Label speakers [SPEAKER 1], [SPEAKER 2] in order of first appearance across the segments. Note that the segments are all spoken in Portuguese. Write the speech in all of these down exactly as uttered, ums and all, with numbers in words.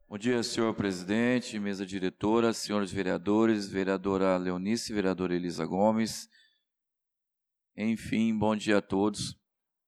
[SPEAKER 1] Bom dia, senhor presidente, mesa diretora, senhores vereadores, vereadora Leonice, vereadora Elisa Gomes. Enfim, bom dia a todos.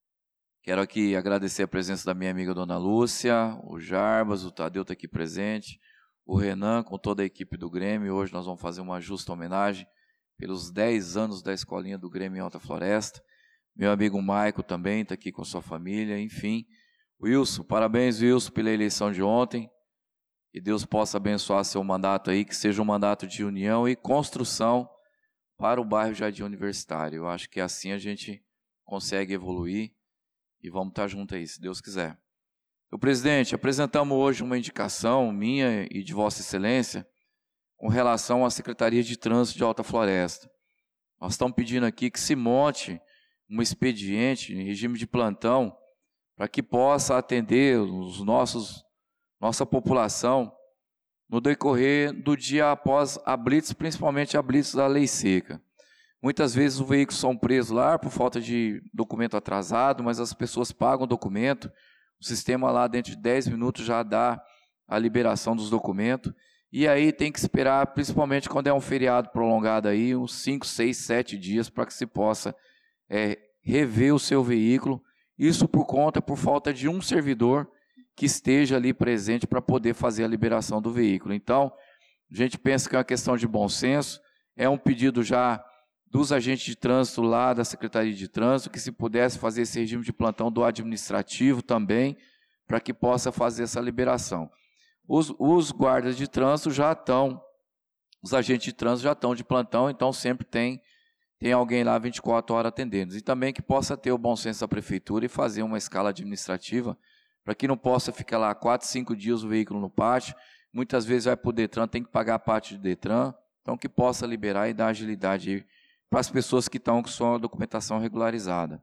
[SPEAKER 1] Quero aqui agradecer a presença da minha amiga Dona Lúcia, o Jarbas, o Tadeu está aqui presente, o Renan com toda a equipe do Grêmio. Hoje nós vamos fazer uma justa homenagem pelos dez anos da escolinha do Grêmio em Alta Floresta. Meu amigo Maico também está aqui com sua família, enfim. Wilson, parabéns Wilson pela eleição de ontem. Que Deus possa abençoar seu mandato aí, que seja um mandato de união e construção para o bairro Jardim Universitário. Eu acho que assim a gente consegue evoluir e vamos estar juntos aí, se Deus quiser. Então, presidente, apresentamos hoje uma indicação minha e de Vossa Excelência com relação à Secretaria de Trânsito de Alta Floresta. Nós estamos pedindo aqui que se monte um expediente em regime de plantão para que possa atender os nossos nossa população no decorrer do dia após a blitz, principalmente a blitz da lei seca. Muitas vezes os veículos são presos lá por falta de documento atrasado, mas as pessoas pagam o documento, o sistema lá dentro de dez minutos já dá a liberação dos documentos, e aí tem que esperar, principalmente quando é um feriado prolongado aí, uns cinco, seis, sete dias para que se possa é, rever o seu veículo, isso por conta, por falta de um servidor que esteja ali presente para poder fazer a liberação do veículo. Então, a gente pensa que é uma questão de bom senso, é um pedido já dos agentes de trânsito lá da Secretaria de Trânsito, que se pudesse fazer esse regime de plantão do administrativo também, para que possa fazer essa liberação. Os, os guardas de trânsito já estão, os agentes de trânsito já estão de plantão, então sempre tem, tem alguém lá vinte e quatro horas atendendo. E também que possa ter o bom senso da prefeitura e fazer uma escala administrativa para que não possa ficar lá quatro, cinco dias o veículo no pátio, muitas vezes vai para o Detran, tem que pagar a parte do Detran, então que possa liberar e dar agilidade para as pessoas que estão com sua documentação regularizada.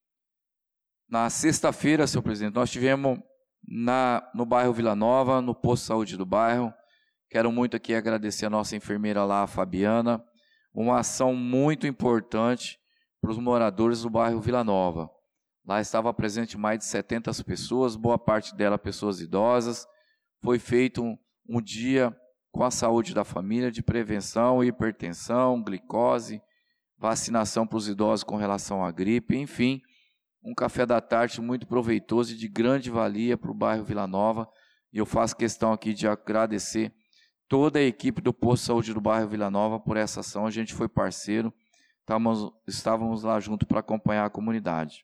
[SPEAKER 1] Na sexta-feira, senhor presidente, nós tivemos na, no bairro Vila Nova, no posto de saúde do bairro, quero muito aqui agradecer a nossa enfermeira lá, a Fabiana, uma ação muito importante para os moradores do bairro Vila Nova. Lá estava presente mais de setenta pessoas, boa parte delas pessoas idosas. Foi feito um, um dia com a saúde da família de prevenção, hipertensão, glicose, vacinação para os idosos com relação à gripe, enfim, um café da tarde muito proveitoso e de grande valia para o bairro Vila Nova. E eu faço questão aqui de agradecer toda a equipe do posto de saúde do bairro Vila Nova por essa ação. A gente foi parceiro, estávamos, estávamos lá junto para acompanhar a comunidade.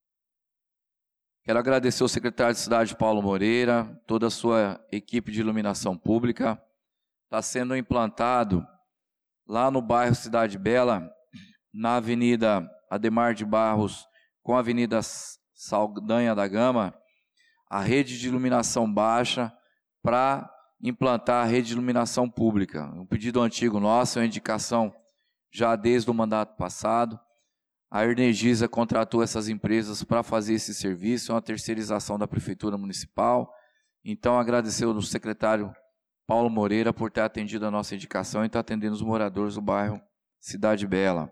[SPEAKER 1] Quero agradecer ao secretário de Cidade, Paulo Moreira, toda a sua equipe de iluminação pública. Está sendo implantado lá no bairro Cidade Bela, na Avenida Ademar de Barros, com a Avenida Saldanha da Gama, a rede de iluminação baixa para implantar a rede de iluminação pública. Um pedido antigo nosso, uma indicação já desde o mandato passado. A Energisa contratou essas empresas para fazer esse serviço, é uma terceirização da Prefeitura Municipal. Então, agradecer ao secretário Paulo Moreira por ter atendido a nossa indicação e estar atendendo os moradores do bairro Cidade Bela.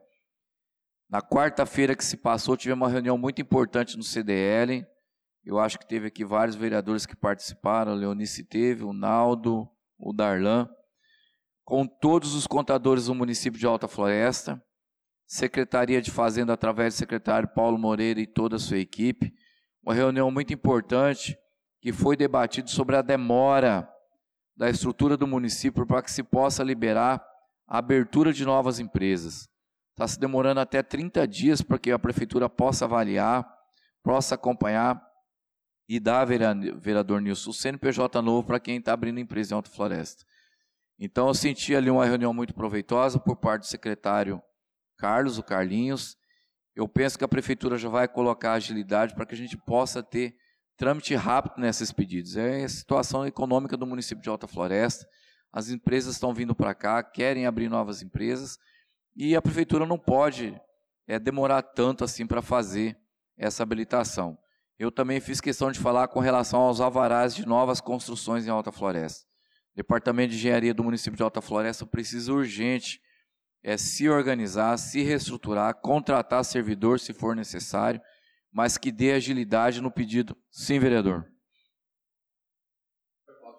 [SPEAKER 1] Na quarta-feira que se passou, tivemos uma reunião muito importante no C D L. Eu acho que teve aqui vários vereadores que participaram, a Leonice teve, o Naldo, o Darlan, com todos os contadores do município de Alta Floresta, Secretaria de Fazenda, através do secretário Paulo Moreira e toda a sua equipe, uma reunião muito importante que foi debatido sobre a demora da estrutura do município para que se possa liberar a abertura de novas empresas. Está se demorando até trinta dias para que a prefeitura possa avaliar, possa acompanhar e dar, vereador Nilson, o C N P J novo para quem está abrindo empresa em Alta Floresta. Então eu senti ali uma reunião muito proveitosa por parte do secretário Carlos, o Carlinhos. Eu penso que a prefeitura já vai colocar agilidade para que a gente possa ter trâmite rápido nesses pedidos. É a situação econômica do município de Alta Floresta. As empresas estão vindo para cá, querem abrir novas empresas e a prefeitura não pode é, demorar tanto assim para fazer essa habilitação. Eu também fiz questão de falar com relação aos alvarás de novas construções em Alta Floresta. O Departamento de Engenharia do município de Alta Floresta precisa urgente é, se organizar, se reestruturar, contratar servidor se for necessário, mas que dê agilidade no pedido. Sim, vereador.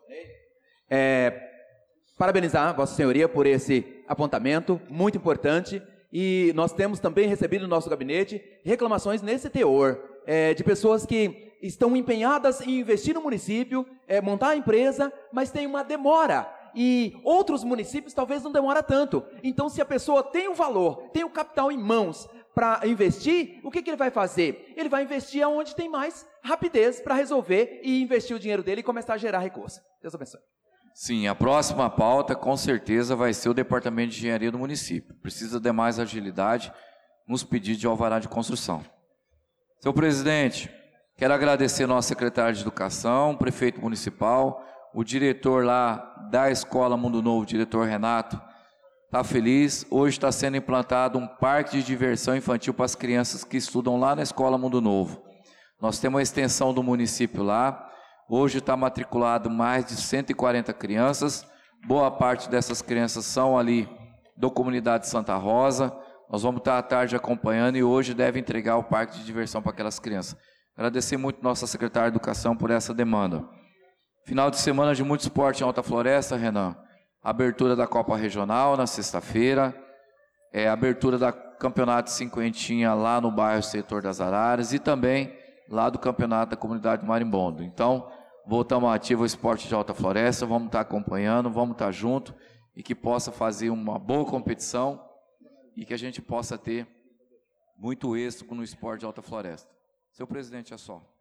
[SPEAKER 2] É, parabenizar Vossa Senhoria por esse apontamento, muito importante, e nós temos também recebido no nosso gabinete reclamações nesse teor, é, de pessoas que estão empenhadas em investir no município, é, montar a empresa, mas tem uma demora, e outros municípios talvez não demora tanto. Então, se a pessoa tem o valor, tem o capital em mãos para investir, o que, que ele vai fazer? Ele vai investir onde tem mais rapidez para resolver e investir o dinheiro dele e começar a gerar recurso. Deus abençoe.
[SPEAKER 1] Sim, a próxima pauta com certeza vai ser o Departamento de Engenharia do município. Precisa de mais agilidade nos pedidos de alvará de construção. Senhor presidente, quero agradecer nosso secretário de Educação, prefeito municipal, o diretor lá da Escola Mundo Novo, o diretor Renato, está feliz. Hoje está sendo implantado um parque de diversão infantil para as crianças que estudam lá na Escola Mundo Novo. Nós temos uma extensão do município lá. Hoje está matriculado mais de cento e quarenta crianças. Boa parte dessas crianças são ali da comunidade Santa Rosa. Nós vamos estar à tarde acompanhando e hoje deve entregar o parque de diversão para aquelas crianças. Agradecer muito nossa secretária de Educação por essa demanda. Final de semana de muito esporte em Alta Floresta, Renan. Abertura da Copa Regional na sexta-feira. É, abertura da Campeonato Cinquentinha lá no bairro Setor das Araras e também lá do Campeonato da Comunidade Marimbondo. Então, voltamos ativo ao esporte de Alta Floresta, vamos estar acompanhando, vamos estar junto e que possa fazer uma boa competição e que a gente possa ter muito êxito no esporte de Alta Floresta. Senhor presidente, é só.